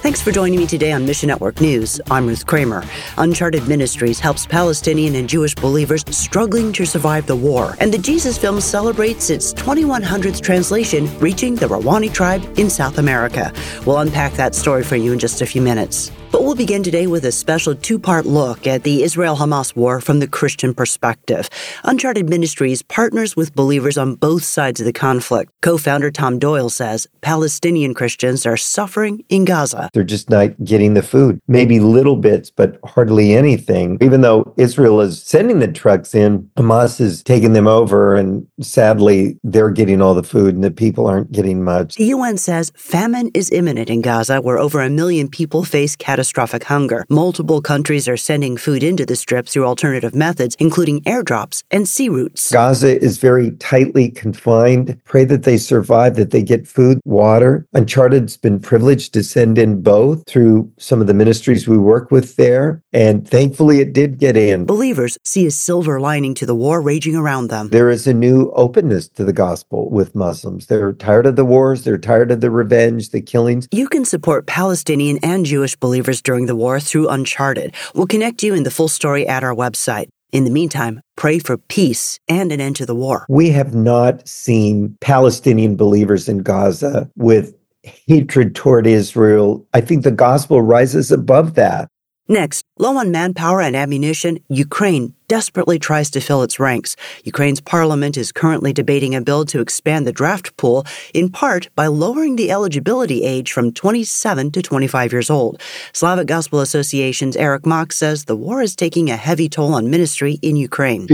Thanks for joining me today on Mission Network News. I'm Ruth Kramer. Uncharted Ministries helps Palestinian and Jewish believers struggling to survive the war. And the Jesus Film celebrates its 2100th translation, reaching the Rawani tribe in South America. We'll unpack that story for you in just a few minutes. But we'll begin today with a special two-part look at the Israel-Hamas war from the Christian perspective. Uncharted Ministries partners with believers on both sides of the conflict. Co-founder Tom Doyle says Palestinian Christians are suffering in Gaza. They're just not getting the food. Maybe little bits, but hardly anything. Even though Israel is sending the trucks in, Hamas is taking them over, and sadly, they're getting all the food and the people aren't getting much. The UN says famine is imminent in Gaza, where over 1 million people face catastrophic hunger. Multiple countries are sending food into the strip through alternative methods, including airdrops and sea routes. Gaza is very tightly confined. Pray that they survive, that they get food, water. Uncharted's been privileged to send in both through some of the ministries we work with there, and thankfully it did get in. Believers see a silver lining to the war raging around them. There is a new openness to the gospel with Muslims. They're tired of the wars, they're tired of the revenge, the killings. You can support Palestinian and Jewish believers during the war through Uncharted. We'll connect you in the full story at our website. In the meantime, pray for peace and an end to the war. We have not seen Palestinian believers in Gaza with hatred toward Israel. I think the gospel rises above that. Next, low on manpower and ammunition, Ukraine desperately tries to fill its ranks. Ukraine's parliament is currently debating a bill to expand the draft pool, in part by lowering the eligibility age from 27 to 25 years old. Slavic Gospel Association's Eric Mock says the war is taking a heavy toll on ministry in Ukraine.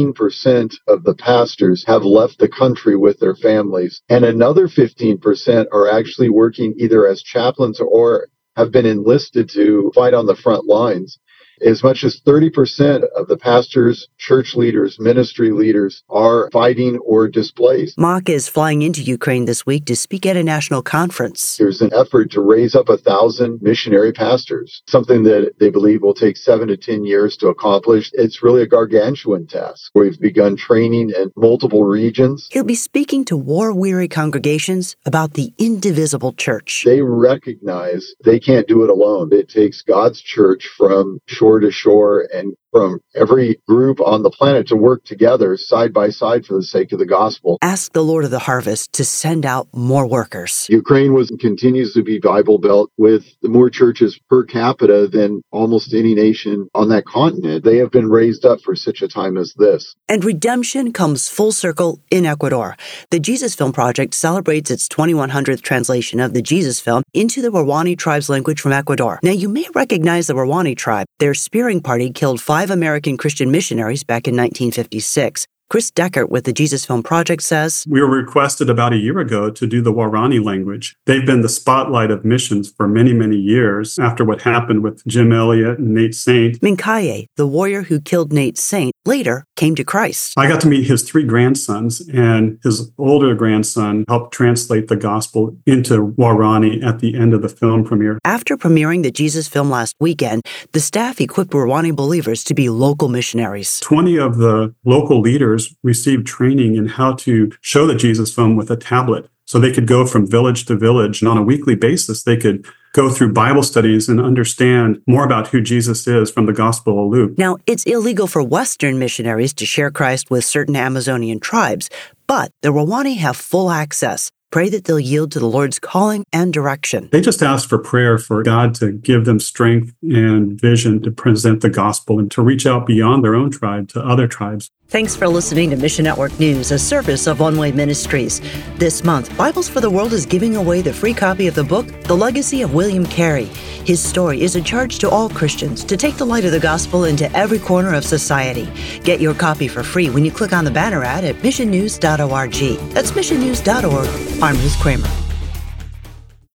15% of the pastors have left the country with their families, and another 15% are actually working either as chaplains or have been enlisted to fight on the front lines. As much as 30% of the pastors, church leaders, ministry leaders are fighting or displaced. Mock is flying into Ukraine this week to speak at a national conference. There's an effort to raise up 1,000 missionary pastors, something that they believe will take 7 to 10 years to accomplish. It's really a gargantuan task. We've begun training in multiple regions. He'll be speaking to war-weary congregations about the indivisible church. They recognize they can't do it alone. It takes God's church from shore to shore and from every group on the planet to work together side by side for the sake of the gospel. Ask the Lord of the harvest to send out more workers. Ukraine continues to be Bible Belt with more churches per capita than almost any nation on that continent. They have been raised up for such a time as this. And redemption comes full circle in Ecuador. The Jesus Film Project celebrates its 2100th translation of the Jesus Film into the Rawani tribe's language from Ecuador. Now, you may recognize the Rawani tribe. Their spearing party killed 5 American Christian missionaries back in 1956. Chris Deckert with the Jesus Film Project says, we were requested about a year ago to do the Warani language. They've been the spotlight of missions for many, many years after what happened with Jim Elliot and Nate Saint. Minkaye, the warrior who killed Nate Saint, later came to Christ. I got to meet his 3 grandsons, and his older grandson helped translate the gospel into Warani at the end of the film premiere. After premiering the Jesus Film last weekend, the staff equipped Rawani believers to be local missionaries. 20 of the local leaders received training in how to show the Jesus Film with a tablet. So they could go from village to village, and on a weekly basis, they could go through Bible studies and understand more about who Jesus is from the Gospel of Luke. Now, it's illegal for Western missionaries to share Christ with certain Amazonian tribes, but the Rawani have full access. Pray that they'll yield to the Lord's calling and direction. They just ask for prayer for God to give them strength and vision to present the gospel and to reach out beyond their own tribe to other tribes. Thanks for listening to Mission Network News, a service of One Way Ministries. This month, Bibles for the World is giving away the free copy of the book, The Legacy of William Carey. His story is a charge to all Christians to take the light of the gospel into every corner of society. Get your copy for free when you click on the banner ad at missionnews.org. That's missionnews.org. I'm Ruth Kramer.